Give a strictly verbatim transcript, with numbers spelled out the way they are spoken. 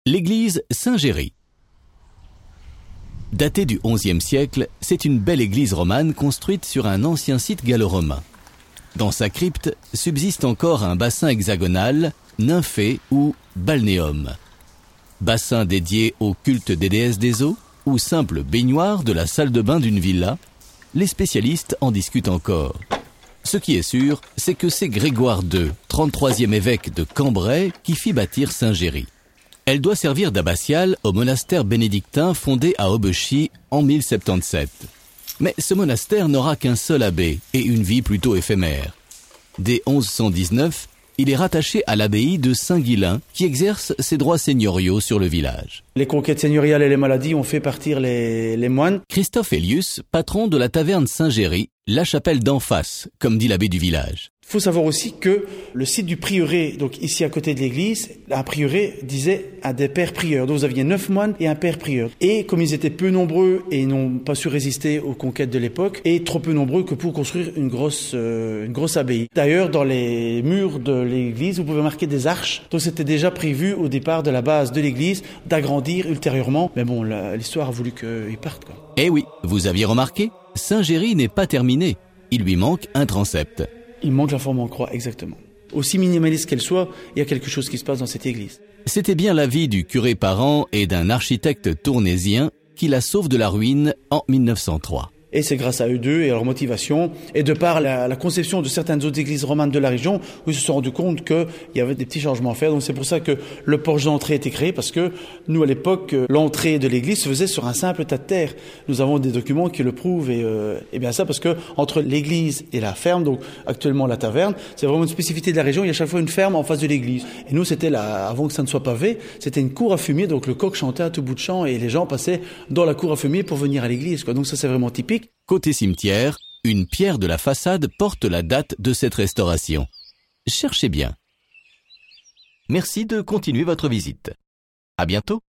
L'église Saint-Géry. Datée du onzième siècle, c'est une belle église romane construite sur un ancien site gallo-romain. Dans sa crypte subsiste encore un bassin hexagonal, nymphée ou balnéum. Bassin dédié au culte des déesses des eaux ou simple baignoire de la salle de bain d'une villa, les spécialistes en discutent encore. Ce qui est sûr, c'est que c'est Grégoire deux, trente-troisième évêque de Cambrai, qui fit bâtir Saint-Géry. Elle doit servir d'abbatiale au monastère bénédictin fondé à Aubechy en mille soixante-dix-sept. Mais ce monastère n'aura qu'un seul abbé et une vie plutôt éphémère. Dès onze cent dix-neuf, il est rattaché à l'abbaye de Saint-Guilain qui exerce ses droits seigneuriaux sur le village. Les conquêtes seigneuriales et les maladies ont fait partir les, les moines. Christophe Elius, patron de la taverne Saint-Géry, la chapelle d'en face, comme dit l'abbé du village. Il faut savoir aussi que le site du prieuré, donc ici à côté de l'église, un prieuré disait à des pères prieurs. Donc vous aviez neuf moines et un père prieur. Et comme ils étaient peu nombreux et n'ont pas su résister aux conquêtes de l'époque, et trop peu nombreux que pour construire une grosse, euh, une grosse abbaye. D'ailleurs, dans les murs de l'église, vous pouvez marquer des arches. Donc c'était déjà prévu au départ de la base de l'église d'agrandir ultérieurement. Mais bon, la, l'histoire a voulu qu'ils partent, quoi. Eh oui, vous aviez remarqué, Saint-Géry n'est pas terminé. Il lui manque un transept. Il manque la forme en croix, exactement. Aussi minimaliste qu'elle soit, il y a quelque chose qui se passe dans cette église. C'était bien l'avis du curé parent et d'un architecte tournésien qui la sauve de la ruine en mille neuf cent trois. Et c'est grâce à eux deux et à leur motivation, et de par la, la conception de certaines autres églises romanes de la région, où ils se sont rendus compte qu'il y avait des petits changements à faire. Donc c'est pour ça que le porche d'entrée a été créé, parce que nous, à l'époque, l'entrée de l'église se faisait sur un simple tas de terre. Nous avons des documents qui le prouvent, et, euh, et bien ça, parce que entre l'église et la ferme, donc actuellement la taverne, c'est vraiment une spécificité de la région. Il y a chaque fois une ferme en face de l'église. Et nous, c'était là, avant que ça ne soit pavé, c'était une cour à fumier, donc le coq chantait à tout bout de champ, et les gens passaient dans la cour à fumier pour venir à l'église, quoi. Donc ça, c'est vraiment typique. Côté cimetière, une pierre de la façade porte la date de cette restauration. Cherchez bien. Merci de continuer votre visite. À bientôt.